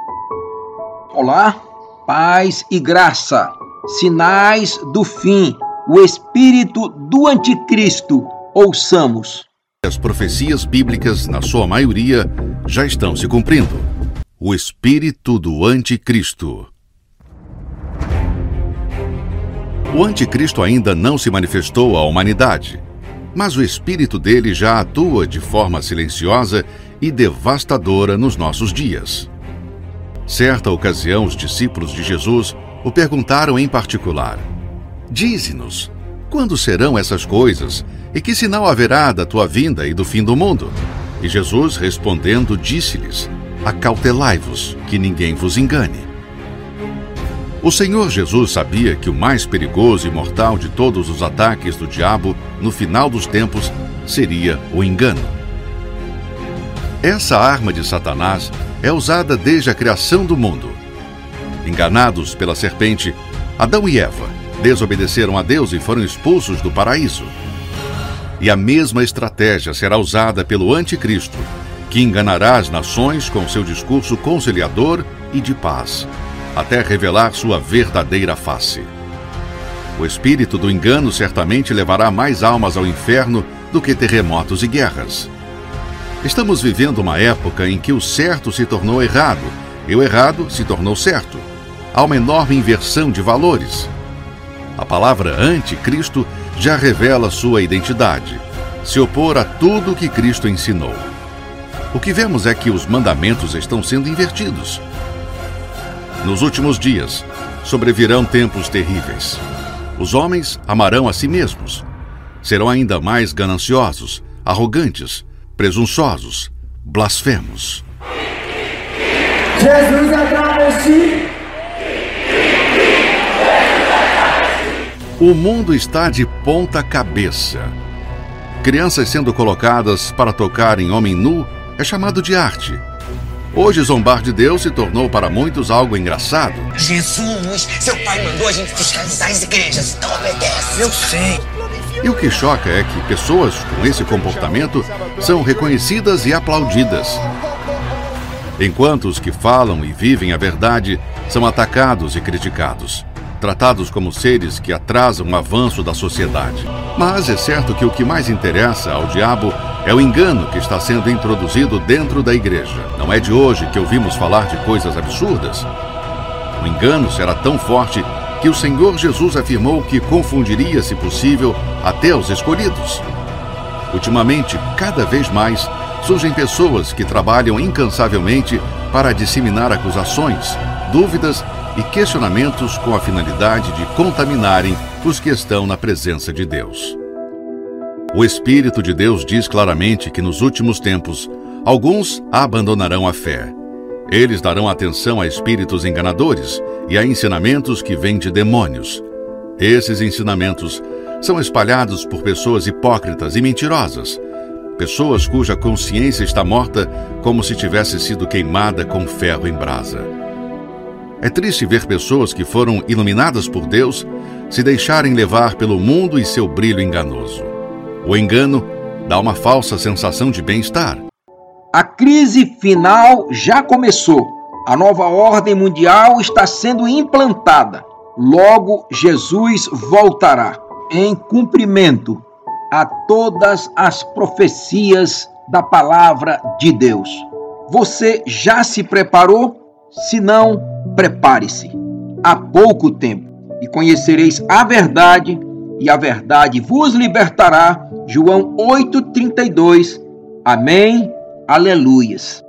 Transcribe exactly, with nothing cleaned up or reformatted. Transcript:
Olá, paz e graça, sinais do fim, o espírito do anticristo. Ouçamos. As profecias bíblicas, na sua maioria, já estão se cumprindo. O espírito do anticristo. O anticristo ainda não se manifestou à humanidade, mas o espírito dele já atua de forma silenciosa e devastadora nos nossos dias. Certa ocasião, os discípulos de Jesus o perguntaram em particular: Dize-nos, quando serão essas coisas e que sinal haverá da tua vinda e do fim do mundo? E Jesus, respondendo, disse-lhes: Acautelai-vos, que ninguém vos engane. O Senhor Jesus sabia que o mais perigoso e mortal de todos os ataques do diabo no final dos tempos seria o engano. Essa arma de Satanás é usada desde a criação do mundo. Enganados pela serpente, Adão e Eva desobedeceram a Deus e foram expulsos do paraíso. E a mesma estratégia será usada pelo anticristo, que enganará as nações com seu discurso conciliador e de paz, até revelar sua verdadeira face. O espírito do engano certamente levará mais almas ao inferno do que terremotos e guerras. Estamos vivendo uma época em que o certo se tornou errado e o errado se tornou certo. Há uma enorme inversão de valores. A palavra anticristo já revela sua identidade: se opor a tudo o que Cristo ensinou. O que vemos é que os mandamentos estão sendo invertidos. Nos últimos dias, sobrevirão tempos terríveis. Os homens amarão a si mesmos. Serão ainda mais gananciosos, arrogantes, presunçosos, blasfemos. Jesus é travesti. O mundo está de ponta cabeça. Crianças sendo colocadas para tocar em homem nu é chamado de arte. Hoje, zombar de Deus se tornou para muitos algo engraçado. Jesus, seu pai mandou a gente fiscalizar as igrejas, então obedece. Eu sei. E o que choca é que pessoas com esse comportamento são reconhecidas e aplaudidas, enquanto os que falam e vivem a verdade são atacados e criticados, tratados como seres que atrasam o avanço da sociedade. Mas é certo que o que mais interessa ao diabo é o engano que está sendo introduzido dentro da igreja. Não é de hoje que ouvimos falar de coisas absurdas. O engano será tão forte que o Senhor Jesus afirmou que confundiria, se possível, até os escolhidos. Ultimamente, cada vez mais, surgem pessoas que trabalham incansavelmente para disseminar acusações, dúvidas e questionamentos com a finalidade de contaminarem os que estão na presença de Deus. O Espírito de Deus diz claramente que nos últimos tempos, alguns abandonarão a fé. Eles darão atenção a espíritos enganadores e a ensinamentos que vêm de demônios. Esses ensinamentos são espalhados por pessoas hipócritas e mentirosas, pessoas cuja consciência está morta como se tivesse sido queimada com ferro em brasa. É triste ver pessoas que foram iluminadas por Deus se deixarem levar pelo mundo e seu brilho enganoso. O engano dá uma falsa sensação de bem-estar. A crise final já começou. A nova ordem mundial está sendo implantada. Logo, Jesus voltará em cumprimento a todas as profecias da palavra de Deus. Você já se preparou? Se não, prepare-se. Há pouco tempo e conhecereis a verdade, e a verdade vos libertará. João oito, trinta e dois. Amém. Aleluias.